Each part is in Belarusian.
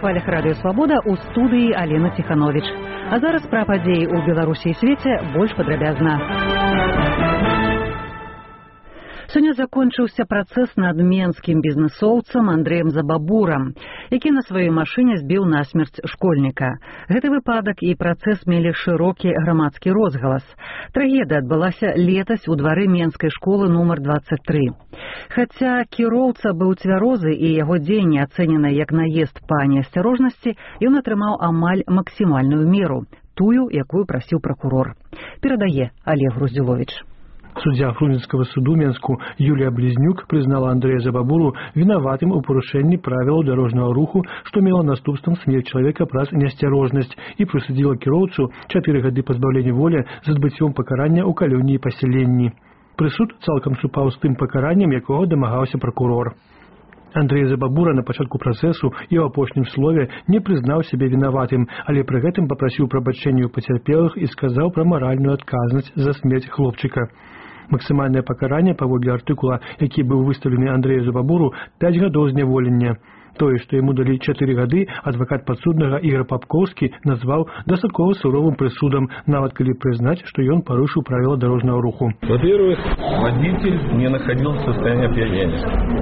хвалях радыё Свабода ў студыі Алена Ціхановіч. А зараз пра падзеі ў Беларусі і свеце больш падрабязна. Сёння закончыўся працэс над менскім бізнэсоўцам Андрэем Забабурам, які на сваёй машыне збіў насмерць школьніка. Гэты выпадак і працэс мелі шырокі грамадскі розгалас. Трагедыя адбылася летась у двары менскай школы нумар 23. Хаця кіроўца быў цвярозы і яго дзеянні ацэнены як наезд па неасцярожнасці, ён атрымаў амаль максімальную меру, тую, якую прасіў пракурор. Перадае Олег Груздзюловіч. Суддзя Фрунзенскага суду Менску Юлія Блізнюк прызнала Андрэя Забабуру вінаватым у парушэнні правілаў дарожнага руху, што мела наступствам смерць чалавека праз неасцярожнасць, і прысудзіла кіроўцу 4 гады пазбаўлення волі з адбыццём пакарання ў калоніі пасяленні. Прысуд цалкам супаў з тым пакараннем, якога дамагаўся пракурор. Андрэй Забабура на пачатку працэсу і ў апошнім слове не прызнаў сябе вінаватым, але пры гэтым папрасіў прабачэння ў пацярпелых і сказаў пра маральную адказнасць за смерць хлопчыка. Максімальнае пакаранне паводле артыкула, які быў выстаўлены Андрэю Забабуру, 5 гадоў зняволення. Тое, што яму далі 4 гады, адвакат падсуднага Ігор Папкоўскі назваў дастаткова суровым прысудам, нават калі прызнаць, што ён парушыў правіла дорожного руху. Во-первых, водитель не находился в состоянии опьянения.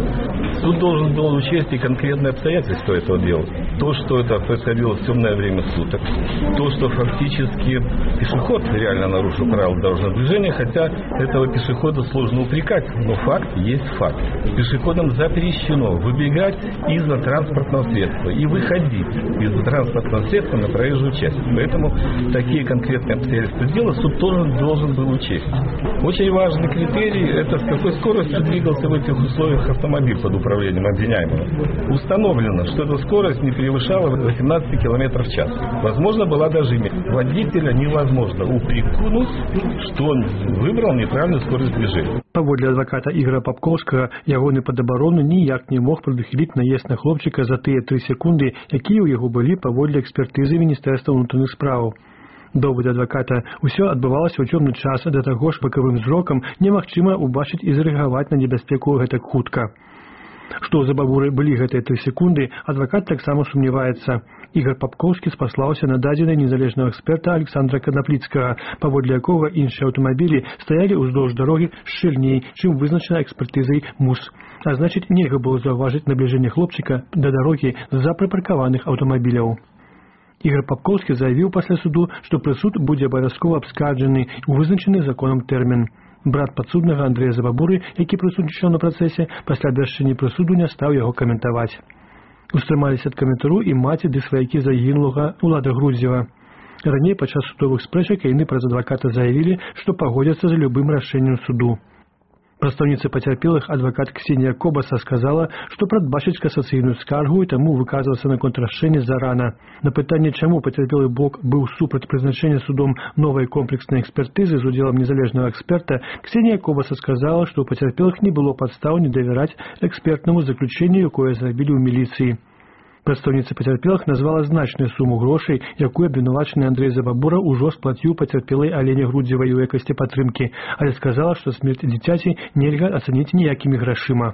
Суд должен был учесть и конкретные обстоятельства этого дела. То, что это происходило в темное время суток, то, что фактически пешеход реально нарушил правила дорожного движения, хотя этого пешехода сложно упрекать, но факт есть факт. Пешеходам запрещено выбегать из транспортного средства и выходить из транспортного средства на проезжую часть. Поэтому такие конкретные обстоятельства дела суд тоже должен был учесть. Очень важный критерий – это с какой скоростью двигался в этих условиях автомобиль под управлением обвиняемого. Установлено, что эта скорость не превышала 18 км в час. Возможно, была даже водителя невозможно упрекнуть, что он выбрал неправильную скорость движения. Паводле адваката Ігора Папкоўскага, ягоны падабароны ніяк не мог прадухіліць наезд на хлопчыка за тыя 3 секунды, якія ў яго былі паводле экспертызы Міністэрства ўнутраных спраў. Доводы адваката: усё адбывалася ў цёмны час, да таго ж бакавым зрокам немагчыма ўбачыць і зарэагаваць на небяспеку гэтак хутка. Што ў Забабуры былі гэтыя 3 секунды, адвакат таксама сумняваецца. Ігор Папкоўскі спаслаўся на дадзеныя незалежнага эксперта Александра Канапліцкага, паводле якога іншыя аўтамабілі стаялі ўздоўж дарогі шчыльней, чым вызначана экспертызай МУС. А значыць, нельга было заўважыць набліжэнне хлопчыка да дарогі з-за прыпаркаваных аўтамабіляў. Ігор Папкоўскі заявіў пасля суду, што прысуд будзе абавязкова абскарджаны ў вызначаны законам тэрмін. Брат падсуднага Андрэя Забабуры, які прысутнічаў на працэсе, пасля абвяшчэння прысуду не стаў яго каментаваць. Устрымаліся ад каментару і маці ды сваякі загінулага Улада Грудзева. Раней падчас судовых спрэчак яны праз адваката заявілі, што пагодзяцца за любым рашэннем суду. Прадстаўніца пацярпелых адвакат Ксенія Кобаса сказала, што прадбачыць касацыйную скаргу і таму выказвацца на контррашэнне зарана. На пытанне, чаму пацярпелы бок быў супраць прызначэння судом новай комплекснай экспертызы з удзелам незалежнага эксперта, Ксенія Кобаса сказала, што ў пацярпелых не было падстаў не давяраць экспертнаму заключэнню, якое зрабілі ў міліцыі. Прадстаўніца пацярпелых назвала значную суму грошай, якую абвінавачаны Андрэй Забабура ўжо сплаціў пацярпелай Алене Грудзевай у якасці падтрымкі, але сказала, што смерць дзіцяці нельга ацаніць ніякімі грашыма.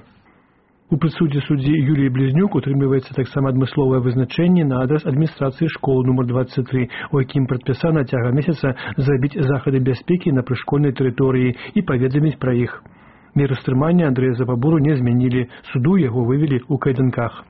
У прысудзе суддзі Юліі Блізнюк утрымліваецца таксама адмысловае вызначэнне на адрас адміністрацыі школы нумар 23, у якім прадпісана цягам месяца зрабіць захады бяспекі на прышкольнай тэрыторыі і паведаміць пра іх. Меру стрымання Андрэя Забабуру не змянілі, суду яго вывелі ў кайданках.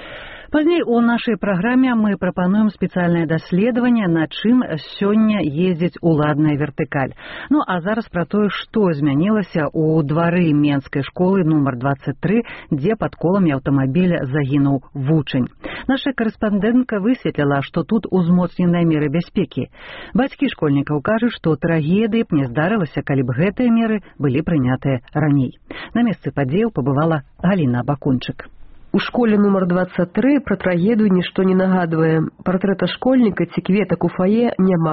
Пазней у нашай праграме мы прапануем спецыяльнае даследаванне, на чым сёння ездзіць уладная вертыкаль. Ну а зараз пра тое, што змянілася ў двары менскай школы нумар 23, дзе пад коламі аўтамабіля загінуў вучань. Наша карэспандэнтка высветліла, што тут узмоцненыя меры бяспекі. Бацькі школьнікаў кажуць, што трагедыі б не здарылася, калі б гэтыя меры былі прынятыя раней. На месцы падзеяў пабывала Галіна Бакунчык. У школе нумар 23 пра трагедыю нішто не нагадвае. Партрэта школьніка ці кветак у фае няма.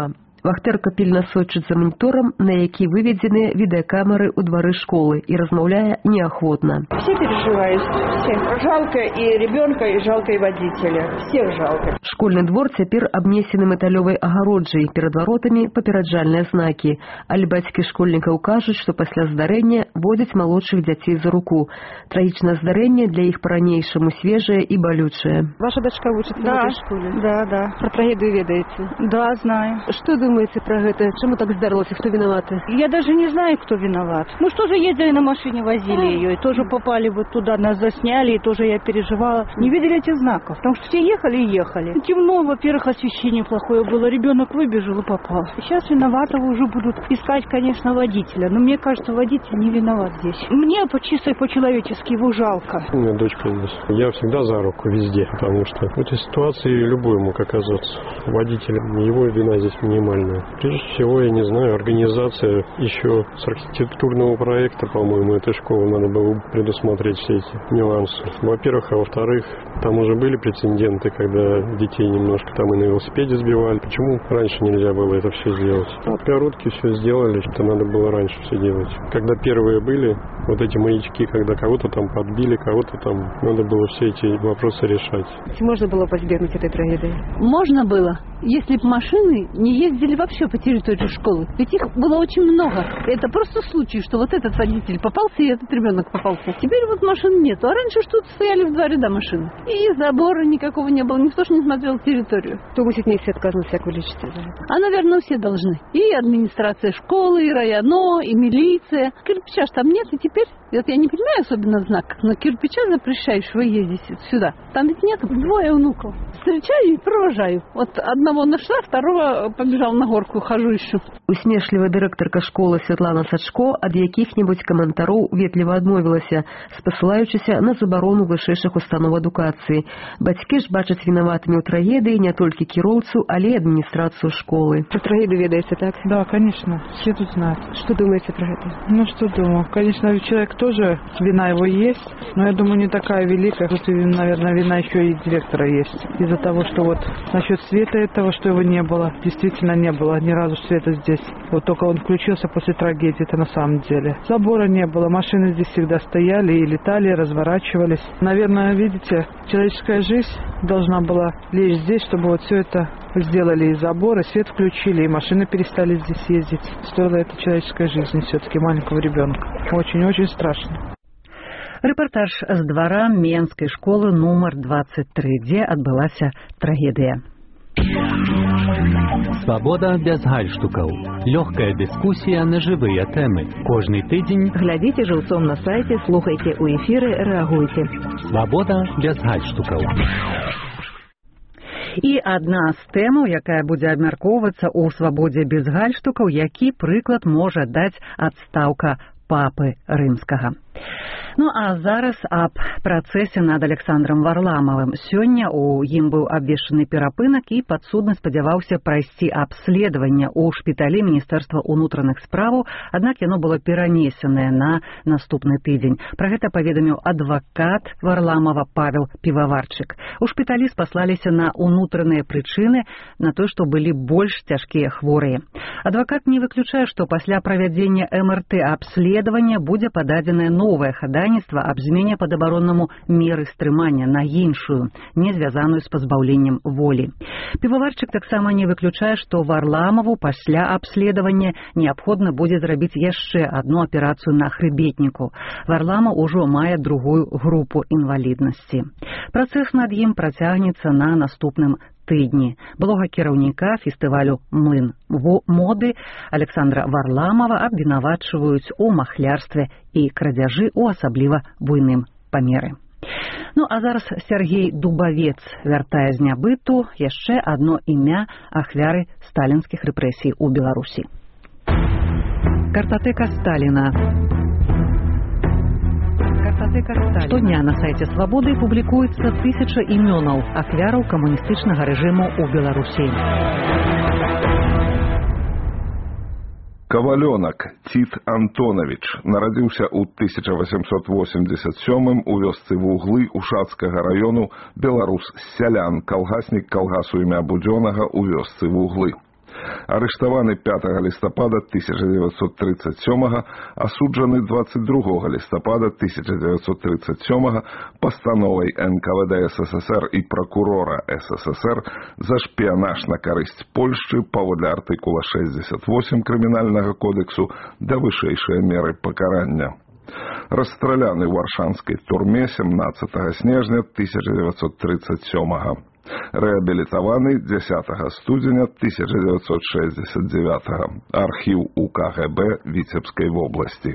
Вахтэрка пільна сочыць за маніторам, на які выведзены відэакамеры ў двары школы, і размаўляе неахвотна. Все переживают, все. Жалко и ребенка, и жалко и водителя. Всех жалко. Школьны двор цяпер абнесены металёвай агароджай, перад варотамі папераджальныя знакі. Але бацькі школьнікаў кажуць, што пасля здарэння водзяць малодшых дзяцей за руку. Трагічнае здарэнне для іх па-ранейшаму свежае і балючае. Ваша дочка вучыцца в этой школе? Да. Про трагедию ведаете? Да, знаю. Что думаете про это? Чему так здарылось? Кто виноваты? Я даже не знаю, кто виноват. Мы что же ездили на машине, возили ее, и тоже попали вот туда, нас засняли, и тоже я переживала. Не видели этих знаков, потому что все ехали и ехали. Темно, во-первых, освещение плохое было, ребенок выбежал и попал. Сейчас виноватого уже будут искать, конечно, водителя, но мне кажется, водитель не виноват здесь. Мне чисто по-человечески его жалко. У меня дочка здесь. Я всегда за руку везде, потому что в этой ситуации любой мог оказаться. Водитель, его вина здесь минимальная. Прежде всего, я не знаю, организация еще с архитектурного проекта, по-моему, этой школы надо было предусмотреть все эти нюансы. Во-первых, а во-вторых, там уже были прецеденты, когда детей немножко там и на велосипеде сбивали. Почему раньше нельзя было это все сделать? Отгородки все сделали, что надо было раньше все делать. Когда первые были вот эти маячки, когда кого-то там подбили, кого-то там, надо было все эти вопросы решать. Можно было избежать этой трагедии? Можно было, если бы машины не ездили вообще по территории школы. Ведь их было очень много. Это просто случай, что вот этот водитель попался и этот ребенок попался. Теперь вот машин нету. А раньше что-то стояли в 2 ряда машин. И забора никакого не было. Никто же не смотрел территорию. Кто будет нести отказывать всякую личность? А, наверное, все должны. И администрация школы, и районо, и милиция. Кирпича ж там нет. И теперь, вот я не понимаю особенно знак, но кирпича, запрещающего ездить сюда, там ведь нет. 2 внуков. Встречаю и провожаю. Вот одного нашла, второго побежал на горку, хожу ищу. Усмешлівая дырэктарка школы Святлана Сачко ад якіх-небудзь каментароў ветліва адмовілася, спасылаючыся на забарону вышэйшых устаноў адукацыі. Бацькі ж бачаць вінаватымі ў трагедыі не толькі кіроўцу, але і адміністрацыю школы. Про трагедию ведаете, так? Да, конечно, все тут знают. Что думаете про это? Ну, что думаю? Конечно, человек тоже, вина его есть, но я думаю, не такая великая. Тут, наверное, вина еще и директора есть. Из-за того, что вот насчет света этого, что его не было, действительно не было ни разу света здесь. Вот только он включился после трагедии, это на самом деле. Забора не было, машины здесь всегда стояли и летали, и разворачивались. Наверное, видите, человеческая жизнь должна была лечь здесь, чтобы вот все это сделали, и забор, и свет включили, и машины перестали здесь ездить. Стоило это человеческой жизни все-таки маленького ребенка. Очень-очень страшно. Рэпартаж з двара Менскай школы нумар 23, дзе адбылася трагедыя. Свабода без гальштукаў. Лёгкая дыскусія на жывыя тэмы. Кожны тыдзень Глядзіце жыўцом на сайце, слухайце ў эфіры, рэагуйце. Свабода без гальштукаў. І адна з тэмаў, якая будзе абмяркоўвацца ў свабодзе без гальштукаў, які прыклад можа даць адстаўка папы рымскага. Ну а зараз аб працэсе над Александром Варламовым. Сёння у ім быў абвешчаны перапынак і падсудны спадзяваўся прайсці абследаванне ў шпіталі Міністэрства ўнутраных спраў, аднак яно было перанесенае на наступны тыдзень. Пра гэта паведаміў адвакат Варламова Павел Піваварчык. У шпіталі спаслаліся на ўнутраныя прычыны, на тое, што былі больш цяжкія хворыя. Адвакат не выключае, што пасля правядзення МРТ абследавання будзе пададзенае новае хадайніцтва аб змене падабароннаму меры стрымання на іншую, не звязаную з пазбаўленнем волі. Піваварчык таксама не выключае, што Варламову пасля абследавання неабходна будзе зрабіць яшчэ адну аперацыю на хрыбетніку. Варламов ужо мае 2-ю групу інваліднасці. Працэс над ім працягнецца на наступным тыдні. Былога кіраўніка фестывалю «Млын моды» Александра Варламова абвінавачваюць у махлярстве і крадзяжы ў асабліва буйным памеры. Ну а зараз Сергей Дубавец вяртае з нябыту яшчэ адно імя ахвяры сталінскіх рэпрэсій у Беларусі. Картатэка Сталіна. Штодня на сайце «Свабоды» публікуецца 1000 імёнаў ахвяраў камуністычнага рэжыму ў Беларусі. Кавалёнак Ціт Антонавіч нарадзіўся ў 1887 у вёсцы Вуглы Ушацкага раёну, беларус-сялян, калгаснік калгасу імя Будзёнага ў вёсцы Вуглы. Арыштаваны 5 лістапада 1937, асуджаны 22 лістапада 1937 пастановай НКВД СССР і прокурора СССР за шпіянаж на карысць Польшчы паводле артыкула 68 Крымінальнага кодексу да вышэйшай меры пакарання. Расстраляны ў варшанскай турме 17 снежня 1937. Рэабілітаваны 10 студзеня 1969. Архіў УКГБ Віцебскай вобласці.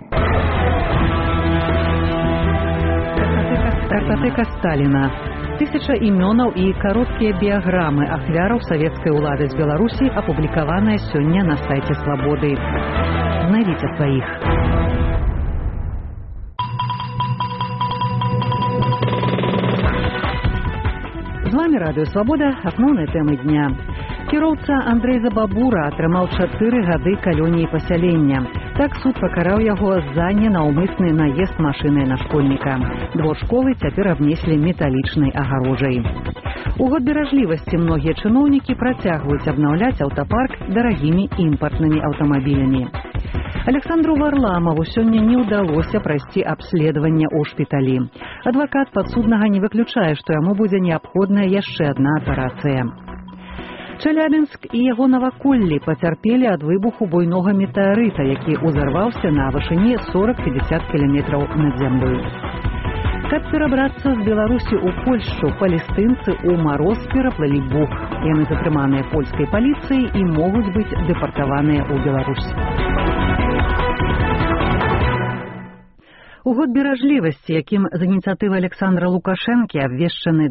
Картатэка Сталіна. 1000 імёнаў і кароткія біяграмы ахвяраў савецкай улады з Беларусі апублікаваныя сёння на сайце Свабоды. Знайдзіце сваіх. З вами Радыё Свабода, асноўныя тэмы дня. Кіроўца Андрэй Забабура атрымаў 4 гады калоніі пасялення. Так суд пакараў яго за ненаўмысны наезд машынай на школьніка. Двор школы цяпер абнеслі металічнай агарожай. У год беражлівасці многія чыноўнікі працягваюць абнаўляць аўтапарк дарагімі імпартнымі аўтамабілямі. Александру Варламову сёння не ўдалося прайсці абследаванне ў шпіталі. Адвакат падсуднага не выключае, што яму будзе неабходная яшчэ адна аперацыя. Челябінск і яго наваколлі пацярпелі ад выбуху буйнога метэарыта, які ўзарваўся на вышыні 40-50 кіламетраў над зямлёй. Каб перабрацца з Беларусі ў Польшчу, палестынцы ў мароз пераплылі Буг. Яны затрыманыя польскай паліцыяй і могуць быць дэпартаваныя ў Беларусь. У год беражлівасці, якім з ініцыятывы Александра Лукашэнкі абвешчаны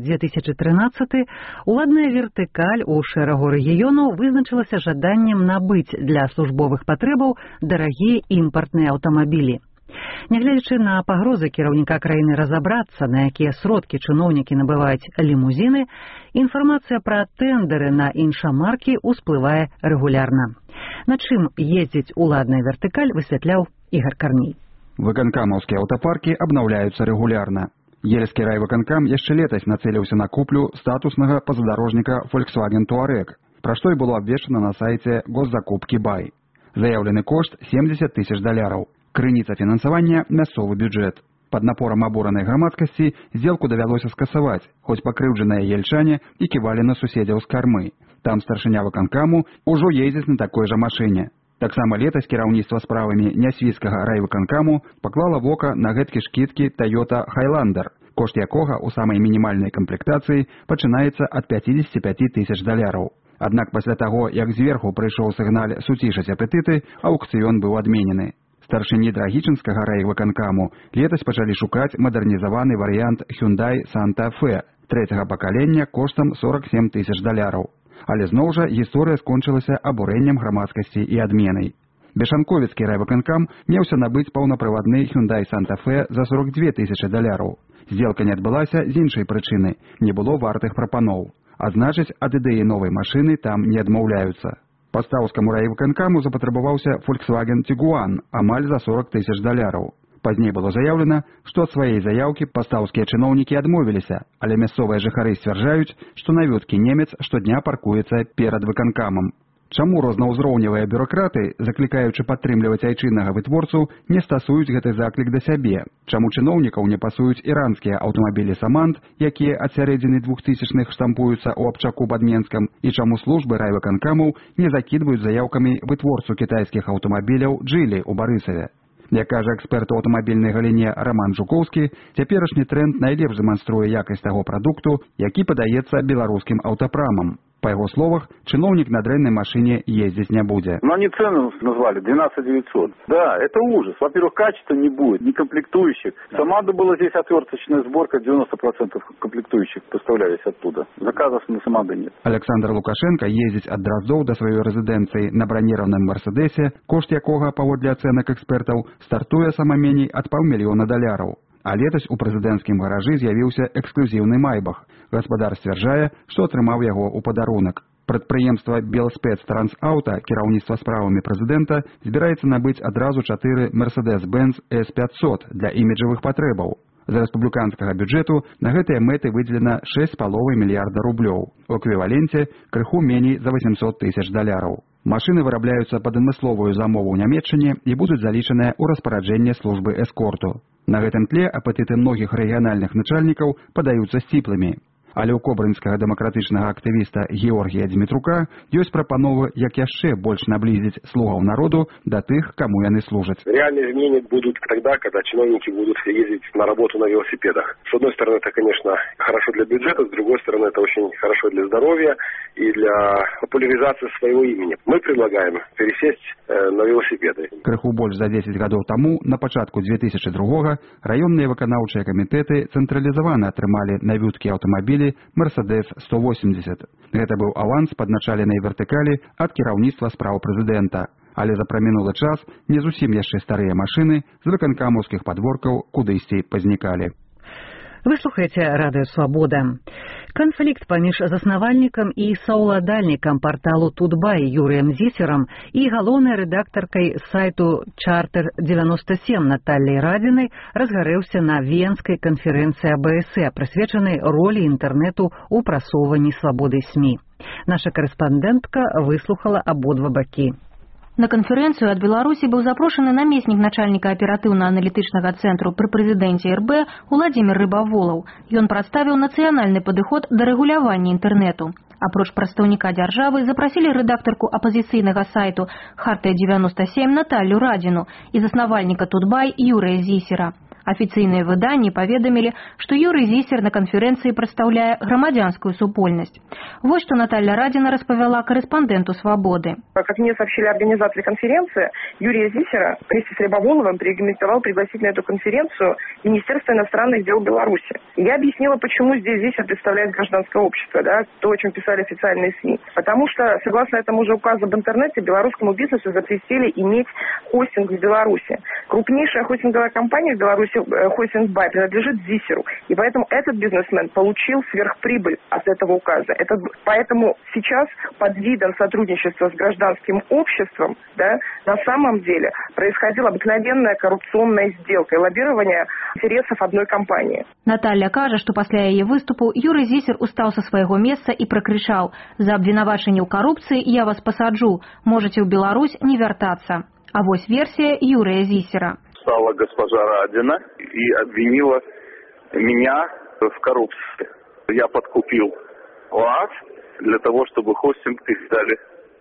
2013, уладная вертыкаль у шэрагу рэгіёнаў вызначылася жаданнем набыць для службовых патрэбаў дарагія імпартныя аўтамабілі. Нягледзячы на пагрозы кіраўніка краіны разабрацца, на якія сродкі чыноўнікі набываюць лімузіны, інфармацыя пра тэндеры на іншамаркі ўсплывае рэгулярна. На чым ездзіць уладная вертыкаль, высвятляў Ігор Карней. Выканкамаўскія аўтапаркі абнаўляюцца рэгулярна. Ельскі райвыканкам яшчэ летась нацэліўся на куплю статуснага пазадарожніка Volkswagen Touareg, пра што і было абвешчана на сайце госзакупкі Бай. Заяўлены кошт $70,000. Крыніца фінансавання – мясцовы бюджэт. Пад напорам абуранай грамадскасці здзелку давялося скасаваць, хоць пакрыўджаныя ельчане і ківалі на суседзяў з кармы. Там старшыня выканкаму ўжо ездзіць на такой жа машыне. Таксама летась кіраўніцтва справамі нясвіцкага райвыканкаму паклала вока на гэткі шкідкі Toyota Highlander, кошт якога ў самай мінімальнай камплектацыі пачынаецца ад $55,000. Аднак пасля таго, як зверху прыйшоў сігналь суцішаць апетыты, аўкцыён быў адменены. Старшыні драгічынскага райвыканкаму летась пачалі шукаць мадэрнізаваны варыянт Hyundai Santa Fe 3-го пакалення коштам $47,000. Але зноў жа гісторыя скончылася абурэннем грамадскасці і адменай. Бешанковіцкі райвыканкам меўся набыць паўнапрывадны Hyundai Santa Fe за $42,000. Здзелка не адбылася з іншай прычыны – не было вартых прапаноў. А значыць, ад ідэі новай машыны там не адмаўляюцца. Пастаўскаму райвыканкаму запатрабаваўся Volkswagen Tiguan амаль за $40,000. Пазней было заяўлена, што ад сваёй заяўкі пастаўскія чыноўнікі адмовіліся, але мясцовыя жыхары сцвярджаюць, што навюткі немец штодня паркуецца перад выканкамам. Чаму рознаўзроўневыя бюракраты, заклікаючы падтрымліваць айчыннага вытворцу, не стасуюць гэты заклік да сябе? Чаму чыноўнікаў не пасуюць іранскія аўтамабілі Самант, якія ад сярэдзіны 2000-х штампуюцца ў Абчаку пад Менскам, і чаму службы райвыканкамаў не закідваюць заяўкамі вытворцу кітайскіх аўтамабіляў Джылі ў Барысаве? Як кажа эксперт у аўтамабільнай галіне Роман Жукоўскі, цяперашні тренд найлепш дэманструе якасць таго прадукту, які падаецца беларускім аўтапрамам. По его словах, чиновник на дрэнной машине ездить не будет. Но они цену назвали 12 900. Да, это ужас. Во-первых, качества не будет, ни комплектующих. Сама была здесь отверточная сборка, 90% комплектующих поставлялись оттуда. Заказов на Самады нет. Александр Лукашенко ездить от Дроздов до своей резиденции на бронированном Мерседесе, кошт якога, паводле ацэнак экспертаў, стартуе самаменей ад $500,000. А летась у прэзідэнцкім гаражы з'явіўся эксклюзіўны майбах. Гаспадар сцвярджае, што атрымаў яго ў падарунак. Прадпрыемства Белспецтрансаўта, кіраўніцтва справамі прэзідэнта, збіраецца набыць адразу 4 Mercedes-Benz S500 для іміджавых патрэбаў. З рэспубліканскага бюджэту на гэтыя мэты выдзелена $6,5 мільярда. У эквіваленце крыху меней за $800,000. Машыны вырабляюцца пад адмысловую замову ў Нямецчыне і будуць залічаныя ў распараджэнне службы эскорту. На гэтым тле апетыты многіх рэгіянальных начальнікаў падаюцца сціплымі. Але ў кобрынскага дэмакратычнага актывіста Георгія Дмітрука ёсць прапановы, як яшчэ больш наблизить слугаў народу до тых, кому яны служаць. Реальные изменения будут тогда, когда чиновники будут ездить на работу на велосипедах. С одной стороны, это, конечно, хорошо для бюджета, с другой стороны, это очень хорошо для здоровья и для популяризации своего имени. Мы предлагаем пересесть на велосипеды. Крыху больш за 10 гадоў таму, на пачатку 2002-го, раённыя выканаўчыя камітэты цэнтралізавана атрымалі навюткі аўтамабілі Mercedes 180. Гэта быў аванс падначаленай вертыкалі ад кіраўніцтва спраў прэзідэнта. Але за прамінулы час не зусім яшчэ старыя машыны з выканкамаўскіх падворкаў кудысьці пазнікалі. Вы слухаеце радыё Свабода. Канфлікт паміж заснавальнікам і саўладальнікам парталу Тутбай Юрыем Зісерам і галоўнай рэдактаркай сайту Чартер-97 Натальяй Радзінай разгарэўся на Венскай канферэнцыі АБСЭ, прысвечанай ролі інтэрнэту ў прасоўванні свабоды СМІ. Наша карэспандэнтка выслухала абодва бакі. На канферэнцыю ад Беларусі быў запрошаны намеснік начальніка аператыўна-аналітычнага цэнтру пры прэзідэнце РБ Уладзімір Рыбаволаў. Ён прадставіў нацыянальны падыход да рэгулявання інтэрнэту. Апроч прадстаўніка дзяржавы запрасілі рэдактарку апазіцыйнага сайту Хартыя-97 Наталью Радзіну і заснавальніка Тутбай Юрыя Зісера. Афіцыйныя выданні паведамілі, што Юрый Зісер на канферэнцыі прадстаўляе грамадзянскую супольнасць. Вот что Наталья Радина рассказала корреспонденту «Свободы». Как мне сообщили организаторы конференции, Юрия Зисера вместе с Рябоволовым порекомендовал пригласить на эту конференцию Министерство иностранных дел Беларуси. Я объяснила, почему здесь Зисер представляет гражданское общество, да, то, о чем писали официальные СМИ. Потому что, согласно этому же указу об интернете, белорусскому бизнесу запретили иметь хостинг в Беларуси. Крупнейшая хостинговая компания в Беларуси, Хостинг Бай, принадлежит Зисеру. И поэтому этот бизнесмен получил сверхприбыль от этого указа. Поэтому сейчас под видом сотрудничества с гражданским обществом, да, на самом деле происходила обыкновенная коррупционная сделка и лоббирование интересов одной компании. Наталья кажа, что после яе выступу Юрий Зисер устал со своего места и прокричал: «За обвинувачение в коррупции я вас посаджу, можете в Беларусь не вертаться». А вот версия Юрия Зисера. Стала госпожа Радина и обвинила меня в коррупции. Я подкупил ОАС для того, чтобы хостинг передали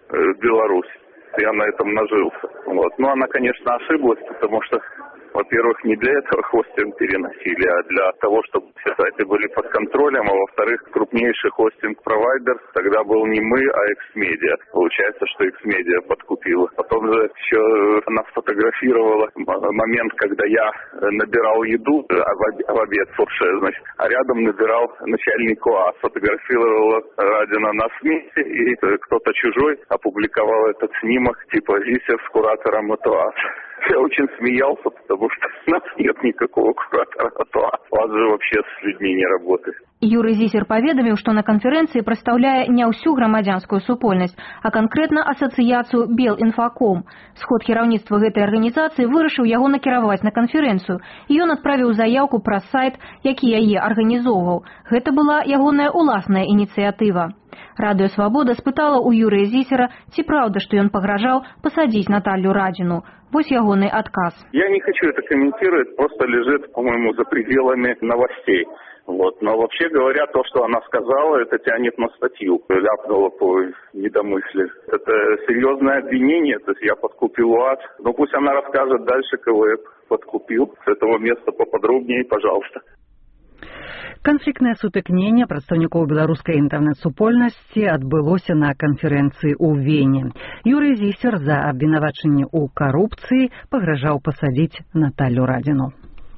в Беларусь. Я на этом нажился. Вот. Но она, конечно, ошиблась, потому что, во-первых, не для этого хостинг переносили, а для того, чтобы все сайты были под контролем, а во-вторых, крупнейший хостинг-провайдер тогда был не мы, а X-Media. Получается, что X-Media подкупила. Потом же еще она сфотографировала момент, когда я набирал еду в обед фурше, значит, а рядом набирал начальник ОАС. Сфотографировала Радина на СМИ, и кто-то чужой опубликовал этот снимок, типа Зисер с куратором от ОАС. Я очень смеялся, потому что у нас нет никакого куратора от ОАС. ОАС же вообще с людьми не работает. Юрий Зисер паведаміў, што на канферэнцыі прадстаўляе не ўсю грамадзянскую супольнасць, а канкрэтна асацыяцыю Белінфаком. Сход кіраўніцтва гэтай арганізацыі вырашыў яго накіраваць на канферэнцыю, і ён адправіў заяўку праз сайт, які яе арганізоўваў. Гэта была ягоная ўласная ініцыятыва. Радыё Свобода спытала у Юрия Зисера, ці правда, што ён пагражаў пасадзіць Наталью Радину. Вось ягоны адказ. Я не хочу это комментировать, просто лежит, по-моему, за пределами новостей. Вот. Но вообще говоря, то, что она сказала, это тянет на статью. Ляпнула по недомыслию. Это серьезное обвинение, то есть я подкупил УАЗ. Но пусть она расскажет дальше, кого я подкупил. С этого места поподробнее, пожалуйста. Канфліктнае сутыкненне прадстаўнікоў беларускай інтэрнэт-супольнасці адбылося на канферэнцыі ў Вене. Юрый Зисер за абвінавачанне ў карупцыі пагражаў пасадзіць Наталью Радину.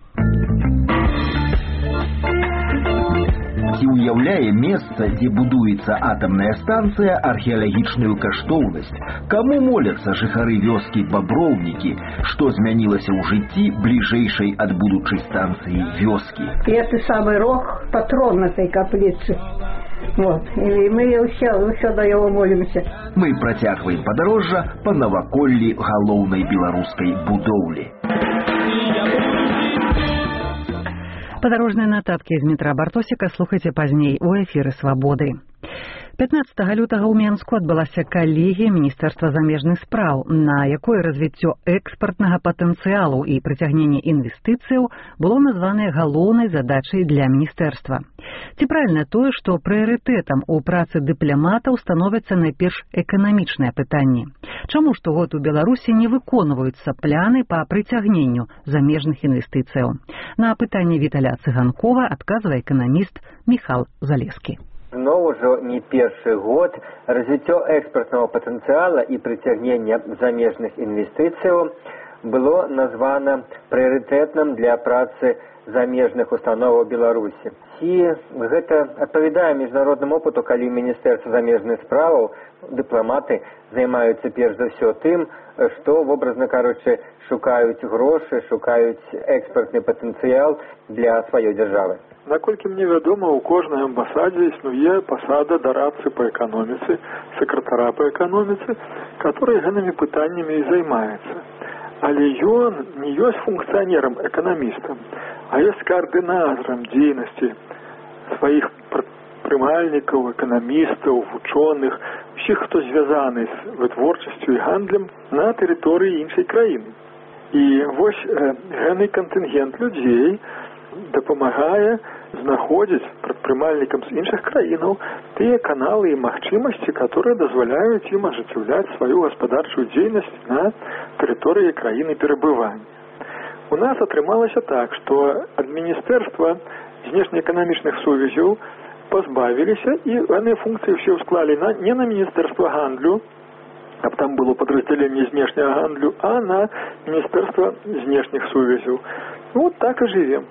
Ці ўяўляе месца, дзе будуецца атамная станцыя, археалагічную каштоўнасць? Каму моляцца жыхары вёскі Баброўнікі? Што змянілася ў жыцці бліжэйшай ад будучай станцыі вёскі? Это самый рог, патрон этой каплицы. Вот. И мы ўсё да яго молімся. Мы працягваем падарожжа па наваколлі галоўнай беларускай будоўлі. Подорожные нотатки из метро Бартосика слухайте поздней у эфиры «Свободы». 15 лютага ў Менску адбылася калегія Міністэрства замежных спраў, на якой развіццё экспартнага патэнцыялу і прыцягненне інвестыцыяў было названае галоўнай задачай для міністэрства. Ці правільна тое, што прыярытэтам у працы дыпламатаў становяцца найперш эканамічныя пытанні? Чаму штогод у Беларусі не выконваюцца пляны па прыцягненню замежных інвестыцыяў? На пытанне Віталя Цыганкова адказвае эканаміст Міхал Залескі. Но ўжо не першы год развіццё экспартнага патэнцыяла і прыцягнення замежных інвестыцыяў было названа прыярытэтным для працы замежных установаў Беларусі. І гэта адпавядае міжнароднаму опыту, калі Міністэрства замежных справаў дыпламаты займаюцца перш за ўсё тым, што, вобразна кажучы, шукаюць грошы, шукаюць экспартны патэнцыял для сваёй дзяржавы. Наколькі мне вядома, у кожнай амбасадзе існуе пасада дарадцы па эканоміцы, сакратара па эканоміцы, который гэтымі пытаннямі і займаецца. Але ён не ёсць функцыянерам, эканамістам, а ёсць каардынатарам дзейнасці сваіх прымальнікаў, эканамістаў, вучоных, усіх, хто звязаны з вытворчасцю і гандлем на тэрыторыі іншай краіны. І вось гэты кантынгент людзей дапамагае знаходзіць прадпрымальнікам з іншых краінаў тыя каналы і магчымасці, которые дазваляюць ім ажыццяўляць сваю гаспадарчую дзейнасць на тэрыторыі краіны перабывання. У нас атрымалася так, што ад Міністэрства знешнеэканамічных сувязяў пазбавіліся і гэтыя функцыі ўсе ўсклалі не на Міністэрства гандлю, каб там было падраздзяленне знешняга гандлю, а на Міністэрства знешніх сувязяў. Вот так і жывем.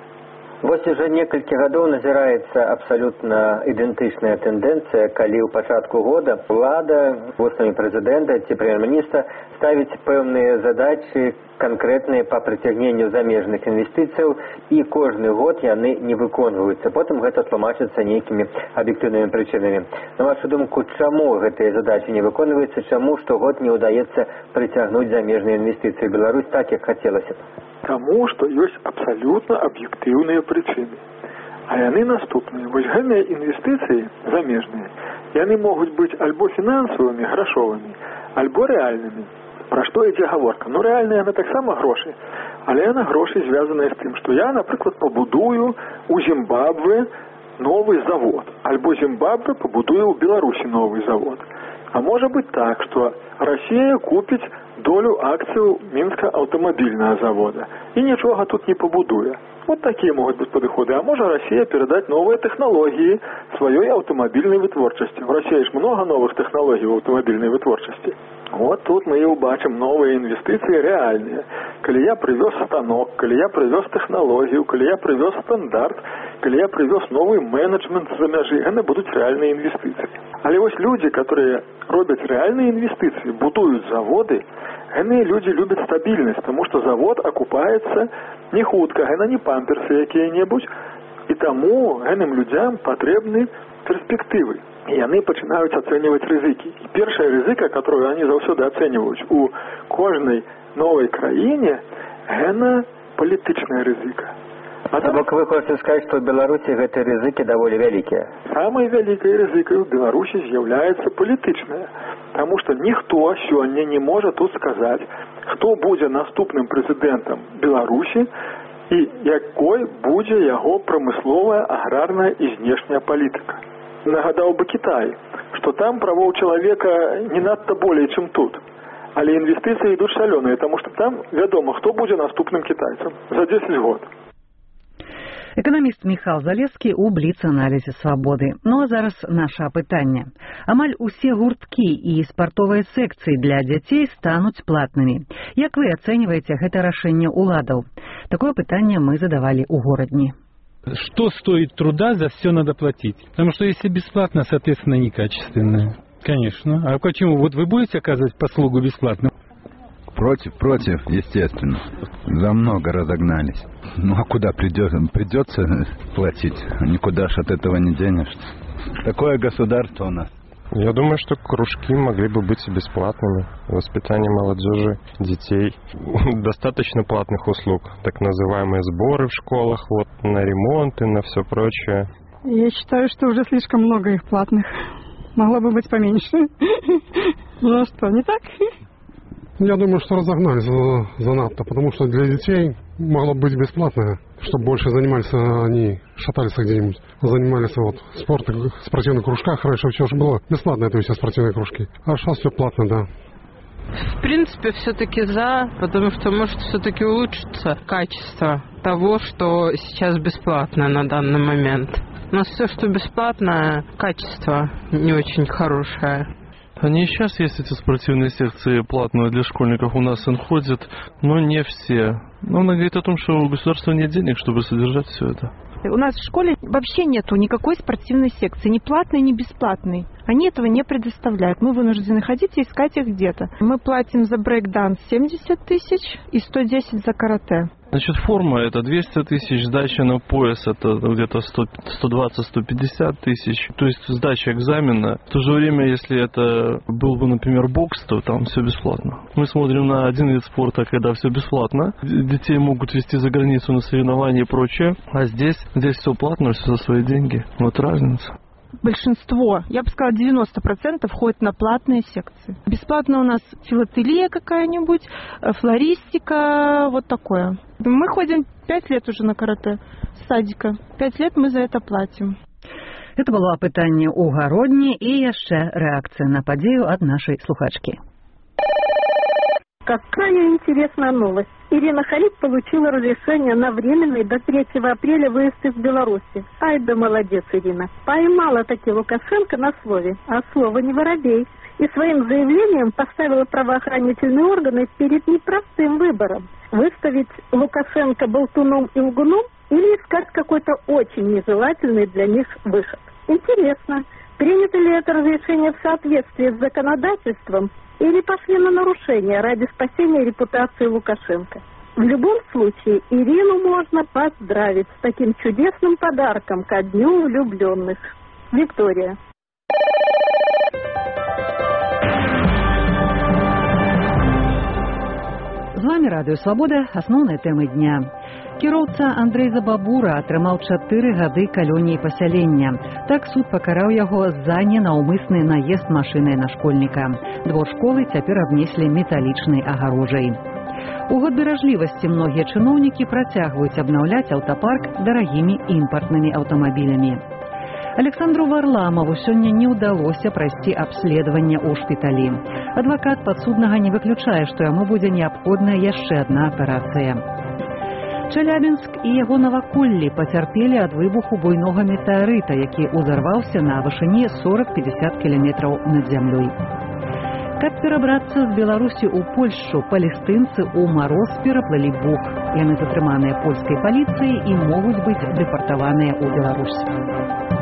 Вось уже некалькі гадоў назіраецца абсалютна ідэнтычная тэндэнцыя, калі ў пачатку года ўлада вустамі прэзідэнта ці прэм'ер-міністра ставіць пэўныя задачы канкрэтныя па прыцягненню замежных інвестыцыяў, і кожны год яны не выконваюцца. Потым гэта тлумачыцца нейкімі аб'ектыўнымі прычынамі. На вашу думку, чаму гэтыя задачы не выконваюцца, чаму штогод не ўдаецца прыцягнуць замежныя інвестыцыі ў Беларусь так, як хацелася? Таму, што ёсць абсалютна аб'ектыўныя прычыны. А яны наступныя. Вось гэтыя інвестыцыі замежныя, яны могуць быць альбо фінансавымі, грашовымі, альбо рэальнымі. Пра што ідзе гаворка? Ну, рэальныя яны таксама грошы, але яны грошы звязаныя з тым, што я, напрыклад, пабудую у Зімбабве новы завод, альбо Зімбабве пабудую ў Беларусі новы завод. А можа быць так, што Расія купіць долю акцыяў Мінска аўтамабільнага завода і нічога тут не пабудуе. Вот такія могуць быць падыходы. А можа Расія перадаць новыя тэхналогіі сваёй аўтамабільнай вытворчасці. В Расіі ж много новых тэхналогій у аўтамабільнай вытворчасці. Вот тут мы і ўбачым новыя інвестыцыі рэальныя. Калі я прывёз станок, калі я прывёз тэхналогію, калі я прывёз стандарт, калі я прывёз новы менеджмент з-за мяжы, яны будуць рэальныя інвестыцыі. Але вось людзі, которые робяць рэальныя інвестыцыі, будуюць заводы, гэтыя людзі любяць стабільнасць, таму што завод акупаецца не хутка, гэта не памперсы якія-небудзь, і таму гэтым людзям патрэбны перспектывы. І яны пачынаюць ацэньваць рызыкі. І першая рызыка, которую они заўсёды ацэньваюць у кожнай новай краіне, гэта палітычная рызыка. А то бок вы хочаце сказаць, што ў Беларусі гэтыя рызыкі даволі вялікія? Самай вялікай рызыкай у Беларусі з'яўляецца палітычная. Таму што ніхто сёння не можа тут сказаць, хто будзе наступным прэзідэнтам Беларусі і якой будзе яго прамысловая, аграрная і знешняя палітыка. Нагадаў бы Кітай, што там правоў чалавека не надта болей, чым тут. Але інвестыцыі ідуць шалёныя, таму што там вядома, хто будзе наступным кітайцам за 10 год. Эканаміст Міхал Залескі ў бліц-аналізе «Свабоды». Ну а зараз наша апытанне. Амаль усе гурткі і спартовыя секцыі для дзяцей стануць платнымі. Як вы ацэньваеце гэта рашэнне ўладаў? Такое пытанне мы задавалі ў горадні. Что стоит труда, за все надо платить. Потому что если бесплатно, соответственно, некачественно. Конечно. А почему? Вот вы будете оказывать послугу бесплатно? Против, естественно. За много разогнались. Ну а куда придется платить? Никуда ж от этого не денешься. Такое государство у нас. Я думаю, что кружки могли бы быть бесплатными. Воспитание молодежи, детей. Достаточно платных услуг. Так называемые сборы в школах, вот на ремонт и на все прочее. Я считаю, что уже слишком много их платных. Могло бы быть поменьше. Ну а что, не так? Я думаю, что разогнались занадто, потому что для детей могло быть бесплатно, чтобы больше занимались они, шатались где-нибудь, занимались вот спортом, в спортивных кружках. Раньше все же было бесплатно, это все спортивные кружки. А сейчас все платно, да. В принципе, все-таки за, потому что может все-таки улучшиться качество того, что сейчас бесплатно на данный момент. У нас все, что бесплатно, качество не очень хорошее. Они и сейчас есть, эти спортивные секции платные для школьников, у нас ходят, но не все. Но она говорит о том, что у государства нет денег, чтобы содержать все это. У нас в школе вообще нету никакой спортивной секции, ни платной, ни бесплатной. Они этого не предоставляют. Мы вынуждены ходить и искать их где-то. Мы платим за брейк-данс 70 тысяч и 110 за карате. Значит, форма это 200 тысяч, сдача на пояс это где-то 120-150 тысяч. То есть сдача экзамена. В то же время, если это был бы, например, бокс, то там все бесплатно. Мы смотрим на один вид спорта, когда все бесплатно. Детей могут везти за границу на соревнования и прочее. А здесь все платно, все за свои деньги. Вот разница. Большинство, я бы сказала, 90% ходят на платные секции. Бесплатно у нас филателия какая-нибудь, флористика, вот такое. Мы ходим 5 лет уже на карате с садика. 5 лет мы за это платим. Это было опытание у Городни и яшчэ реакция на падею от нашей слухачки. Какая интересная новость. Ирина Халид получила разрешение на временный до 3 апреля выезд из Беларуси. Ай да молодец, Ирина. Поймала таки Лукашенко на слове, а слово не воробей. И своим заявлением поставила правоохранительные органы перед непростым выбором. Выставить Лукашенко болтуном и лгуном или искать какой-то очень нежелательный для них выход. Интересно, принято ли это разрешение в соответствии с законодательством или пошли на нарушение ради спасения репутации Лукашенко. В любом случае, Ирину можно поздравить с таким чудесным подарком ко Дню влюбленных. Виктория. З вами Радыё Свабода, асноўныя тэмы дня. Кіроўца Андрэй Забабура атрымаў 4 гады калоніі пасялення. Так суд пакараў яго за ненаўмысны наезд машынай на школьніка. Двор школы цяпер абнеслі металічнай агарожай. У год беражлівасці многія чыноўнікі працягваюць абнаўляць аўтапарк дарагімі імпартнымі аўтамабілямі. Александру Варламову сёння не ўдалося прайсці абследаванне ў шпіталі. Адвакат падсуднага не выключае, што яму будзе неабходная яшчэ адна аперацыя. Челябінск і яго наваколлі пацярпелі ад выбуху буйнога метэарыта, які ўзарваўся на вышыні 40-50 кіламетраў над зямлёй. Каб перабрацца з Беларусі ў Польшчу, палестынцы ў мароз пераплылі Буг. Яны затрыманыя польскай паліцыяй і могуць быць дэпартаваныя ў Беларусь.